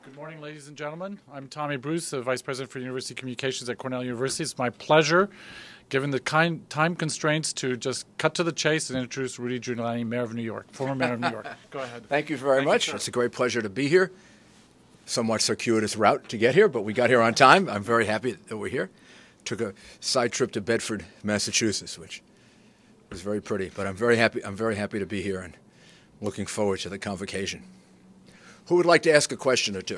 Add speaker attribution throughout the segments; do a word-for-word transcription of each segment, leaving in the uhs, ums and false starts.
Speaker 1: Good morning, ladies and gentlemen. I'm Tommy Bruce, the Vice President for University Communications at Cornell University. It's my pleasure, given the kind time constraints, to just cut to the chase and introduce Rudy Giuliani, Mayor of New York, former Mayor of New York. Go ahead.
Speaker 2: Thank you very
Speaker 1: Thank
Speaker 2: much.
Speaker 1: you,
Speaker 2: it's a great pleasure to be here. Somewhat circuitous route to get here, but we got here on time. I'm very happy that we're here. Took a side trip to Bedford, Massachusetts, which was very pretty. But I'm very happy. I'm very happy to be here and looking forward to the convocation. Who would like to ask a question or two?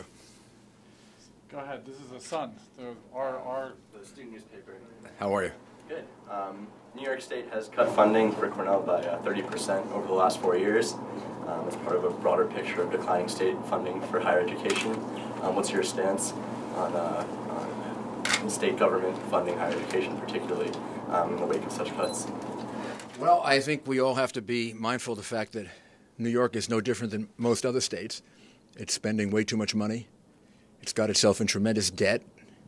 Speaker 1: Go ahead. This is the Sun, the, our, our
Speaker 3: the student newspaper.
Speaker 2: How are you?
Speaker 3: Good. Um, New York State has cut funding for Cornell by uh, thirty percent over the last four years. Um, as part of a broader picture of declining state funding for higher education. Um, what's your stance on, uh, on state government funding higher education, particularly um, in the wake of such cuts?
Speaker 2: Well, I think we all have to be mindful of the fact that New York is no different than most other states. It's spending way too much money. It's got itself in tremendous debt.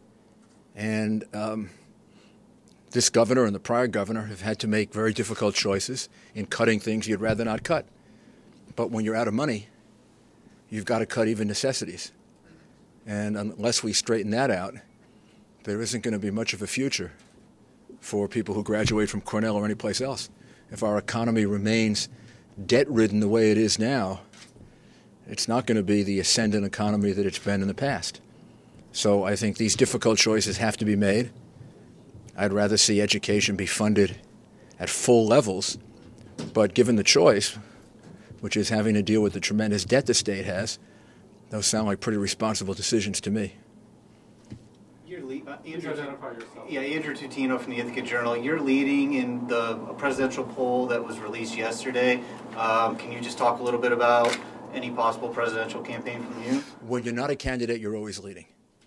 Speaker 2: And um, this governor and the prior governor have had to make very difficult choices in cutting things you'd rather not cut. But when you're out of money, you've got to cut even necessities. And unless we straighten that out, there isn't going to be much of a future for people who graduate from Cornell or anyplace else. If our economy remains debt-ridden the way it is now, it's not going to be the ascendant economy that it's been in the past. So I think these difficult choices have to be made. I'd rather see education be funded at full levels, but given the choice, which is having to deal with the tremendous debt the state has, those sound like pretty responsible decisions to me.
Speaker 4: You're le- uh,
Speaker 1: Andrew, identify yourself.
Speaker 4: Yeah, Andrew Tutino from the Ithaca Journal. You're leading in the presidential poll that was released yesterday. Um, can you just talk a little bit about any possible presidential campaign from you?
Speaker 2: When you're not a candidate, you're always leading.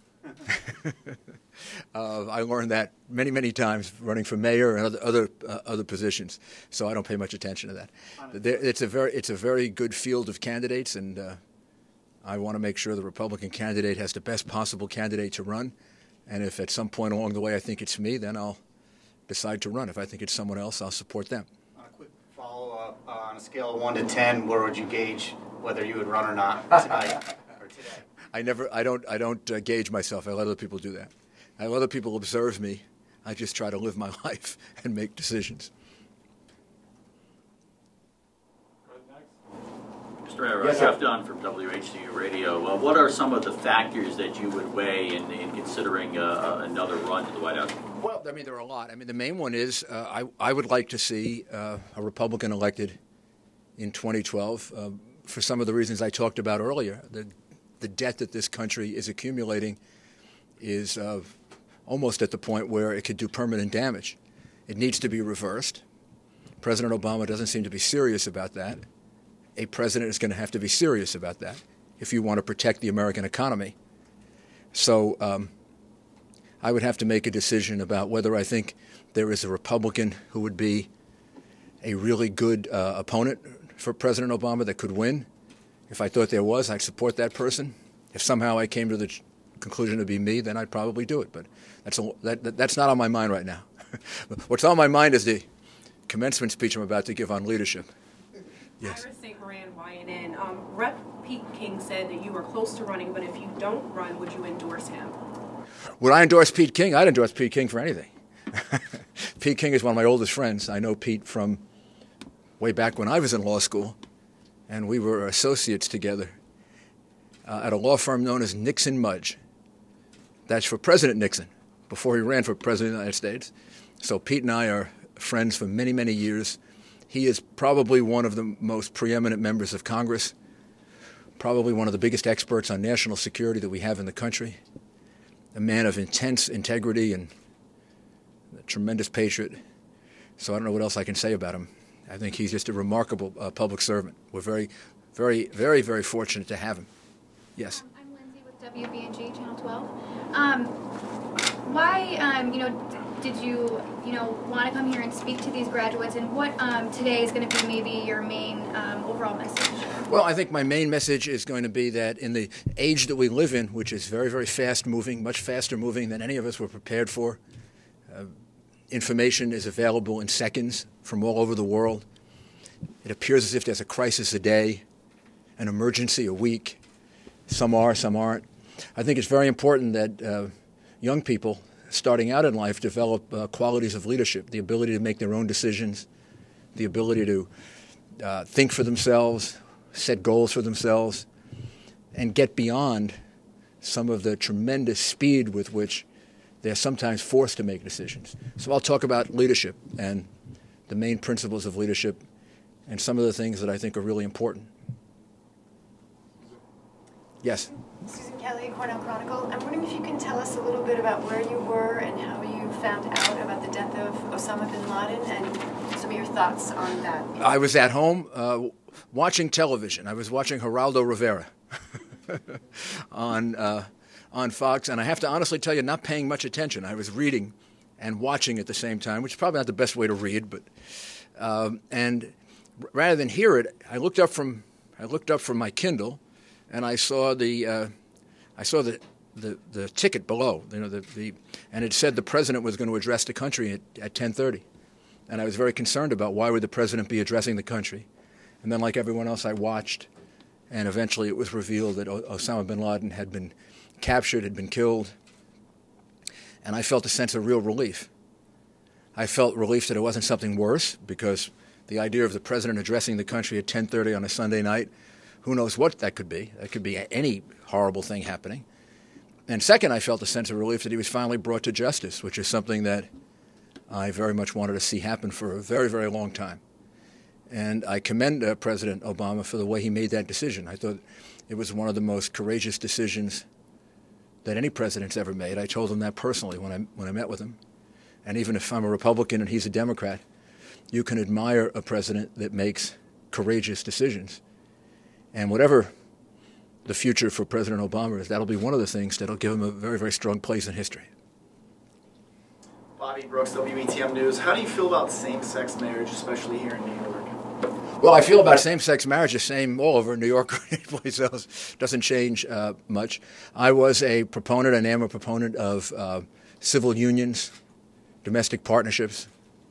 Speaker 2: uh, I learned that many, many times running for mayor and other other, uh, other positions. So I don't pay much attention to that. There, it's a very it's a very good field of candidates, and uh, I want to make sure the Republican candidate has the best possible candidate to run. And if at some point along the way I think it's me, then I'll decide to run. If I think it's someone else, I'll support them.
Speaker 4: On a quick follow-up, uh, on a scale of one to ten, where would you gauge whether you would run or not tonight or today?
Speaker 2: I never, I don't, I don't uh, gauge myself. I let other people do that. I let other people observe me. I just try to live my life and make decisions.
Speaker 5: Mister Mayor, yes, Jeff Dunn from W H C U Radio. Uh, what are some of the factors that you would weigh in, in considering uh, another run to the White House?
Speaker 2: Well, I mean, there are a lot. I mean, the main one is uh, I, I would like to see uh, a Republican elected in twenty twelve uh, for some of the reasons I talked about earlier. The, the debt that this country is accumulating is uh, almost at the point where it could do permanent damage. It needs to be reversed. President Obama doesn't seem to be serious about that. A president is going to have to be serious about that if you want to protect the American economy. So um, I would have to make a decision about whether I think there is a Republican who would be a really good uh, opponent for President Obama that could win. If I thought there was, I'd support that person. If somehow I came to the conclusion to be me, then I'd probably do it. But that's a, that, that, that's not on my mind right now. What's on my mind is the commencement speech I'm about to give on leadership. Yes.
Speaker 6: Iris Saint Moran, Y N N. Um, Rep Pete King said that you were close to running, but if you don't run, would you endorse him?
Speaker 2: Would I endorse Pete King? I'd endorse Pete King for anything. Pete King is one of my oldest friends. I know Pete from way back when I was in law school, and we were associates together uh, at a law firm known as Nixon Mudge. That's for President Nixon, before he ran for President of the United States. So Pete and I are friends for many, many years. He is probably one of the most preeminent members of Congress, probably one of the biggest experts on national security that we have in the country, a man of intense integrity and a tremendous patriot. So I don't know what else I can say about him. I think he's just a remarkable uh, public servant. We're very, very, very, very fortunate to have him. Yes?
Speaker 7: Um, I'm Lindsay with W B N G, Channel twelve. Um, why, um, you know, did you, you know, want to come here and speak to these graduates, and what um, today is going to be maybe your main um, overall message?
Speaker 2: Well, I think my main message is going to be that in the age that we live in, which is very, very fast-moving, much faster moving than any of us were prepared for, uh, information is available in seconds from all over the world. It appears as if there's a crisis a day, an emergency a week. Some are, some aren't. I think it's very important that uh, young people starting out in life develop uh, qualities of leadership, the ability to make their own decisions, the ability to uh, think for themselves, set goals for themselves, and get beyond some of the tremendous speed with which they're sometimes forced to make decisions. So I'll talk about leadership and the main principles of leadership and some of the things that I think are really important. Yes?
Speaker 8: Susan Kelly, Cornell Chronicle. I'm wondering if you can tell us a little bit about where you were and how you found out about the death of Osama bin Laden and some of your thoughts on that.
Speaker 2: I was at home uh, watching television. I was watching Geraldo Rivera on uh, on Fox, and I have to honestly tell you, not paying much attention. I was reading and watching at the same time, which is probably not the best way to read, but um, and rather than hear it, I looked up from I looked up from my Kindle, and I saw the uh, I saw the, the the ticket below, you know, the, the and it said the president was going to address the country at, at ten thirty, and I was very concerned about why would the president be addressing the country, and then like everyone else, I watched, and eventually it was revealed that o- Osama bin Laden had been captured, had been killed, and I felt a sense of real relief. I felt relief that it wasn't something worse, because the idea of the president addressing the country at ten thirty on a Sunday night, who knows what that could be? That could be any horrible thing happening. And second, I felt a sense of relief that he was finally brought to justice, which is something that I very much wanted to see happen for a very, very long time. And I commend uh, President Obama for the way he made that decision. I thought it was one of the most courageous decisions that any president's ever made. I told him that personally when I when I met with him. And even if I'm a Republican and he's a Democrat, you can admire a president that makes courageous decisions. And whatever the future for President Obama is, that'll be one of the things that'll give him a very, very strong place in history.
Speaker 9: Bobby Brooks, W B T M News. How do you feel about same-sex marriage, especially here in New York?
Speaker 2: Well, I feel about same-sex marriage the same all over New York or anyplace else. Doesn't change uh, much. I was a proponent and am a proponent of uh, civil unions, domestic partnerships.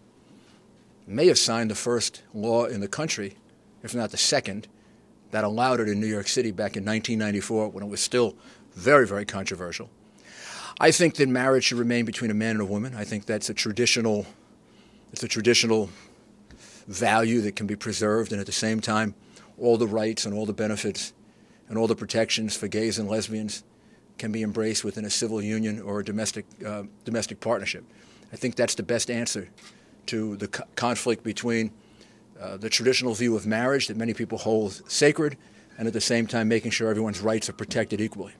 Speaker 2: May have signed the first law in the country, if not the second, that allowed it in New York City back in nineteen ninety-four when it was still very, very controversial. I think that marriage should remain between a man and a woman. I think that's a traditional, it's a traditional value that can be preserved, and at the same time, all the rights and all the benefits and all the protections for gays and lesbians can be embraced within a civil union or a domestic uh, domestic partnership. I think that's the best answer to the co- conflict between uh, the traditional view of marriage that many people hold sacred, and at the same time making sure everyone's rights are protected equally.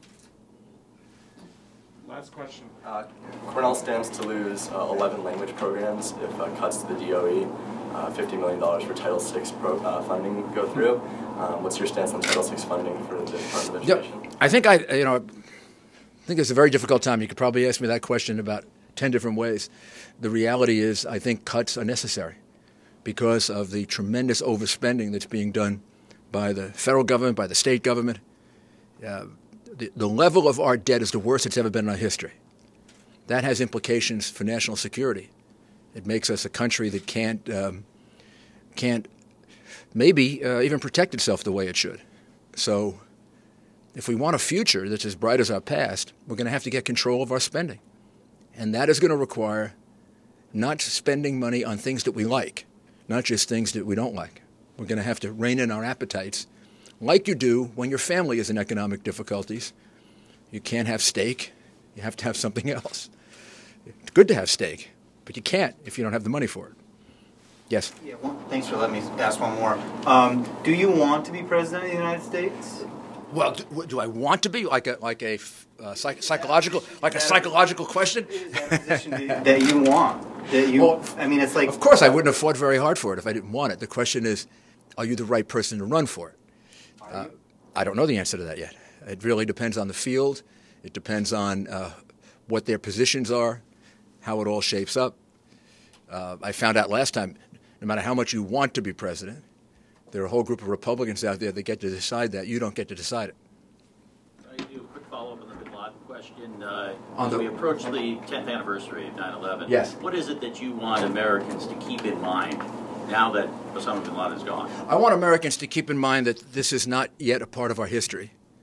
Speaker 1: Last question.
Speaker 3: Uh, Cornell stands to lose uh, eleven language programs if uh, cuts to the D O E, uh, fifty million dollars for Title six pro, uh, funding go through. Um, what's your stance on Title six funding for the Department of Education?
Speaker 2: Yep. I think I, you know, I think it's a very difficult time. You could probably ask me that question about ten different ways. The reality is, I think cuts are necessary because of the tremendous overspending that's being done by the federal government, by the state government. Uh, the, the level of our debt is the worst it's ever been in our history. That has implications for national security. It makes us a country that can't um, can't maybe uh, even protect itself the way it should. So if we want a future that's as bright as our past, we're going to have to get control of our spending. And that is going to require not spending money on things that we like, not just things that we don't like. We're going to have to rein in our appetites like you do when your family is in economic difficulties. You can't have steak. You have to have something else. It's good to have steak, but you can't if you don't have the money for it. Yes?
Speaker 4: Yeah, well, thanks for letting me ask one more. Um, do you want to be president of the United States?
Speaker 2: Well, do, do I want to be like a like a uh, psych, psychological like a psychological question?
Speaker 4: Is that a position that you want? That you?
Speaker 2: Well,
Speaker 4: I mean, it's like.
Speaker 2: Of course, I wouldn't have fought very hard for it if I didn't want it. The question is, are you the right person to run for it? Uh, I don't know the answer to that yet. It really depends on the field. It depends on uh, what their positions are, how it all shapes up. Uh, I found out last time, no matter how much you want to be president, there are a whole group of Republicans out there that get to decide that. You don't get to decide it.
Speaker 5: I do a quick follow-up on the bin Laden question. Uh,
Speaker 2: On
Speaker 5: as
Speaker 2: the-
Speaker 5: we approach the tenth anniversary of nine eleven,
Speaker 2: Yes.
Speaker 5: what is it that you want Americans to keep in mind now that Osama bin Laden is gone?
Speaker 2: I want Americans to keep in mind that this is not yet a part of our history.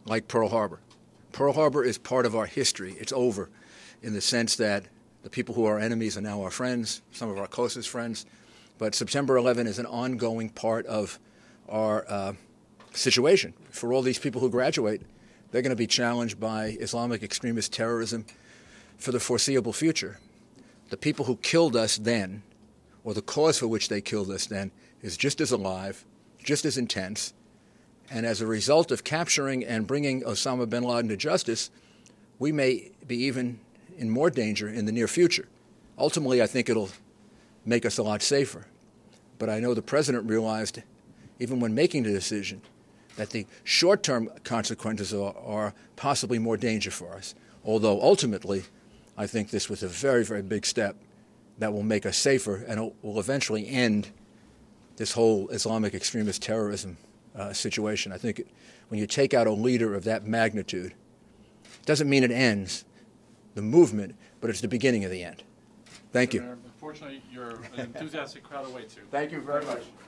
Speaker 2: like Pearl Harbor. Pearl Harbor is part of our history. It's over in the sense that the people who are enemies are now our friends, some of our closest friends. But September eleventh is an ongoing part of our uh, situation. For all these people who graduate, they're going to be challenged by Islamic extremist terrorism for the foreseeable future. The people who killed us then, or the cause for which they killed us then, is just as alive, just as intense. And as a result of capturing and bringing Osama bin Laden to justice, we may be even in more danger in the near future. Ultimately, I think it'll make us a lot safer. But I know the president realized, even when making the decision, that the short-term consequences are, are possibly more danger for us. Although ultimately, I think this was a very, very big step that will make us safer and will eventually end this whole Islamic extremist terrorism uh, situation. I think it, when you take out a leader of that magnitude, it doesn't mean it ends the movement, but it's the beginning of the end. Thank you.
Speaker 1: Unfortunately, you're an enthusiastic crowd away too.
Speaker 2: Thank you very much.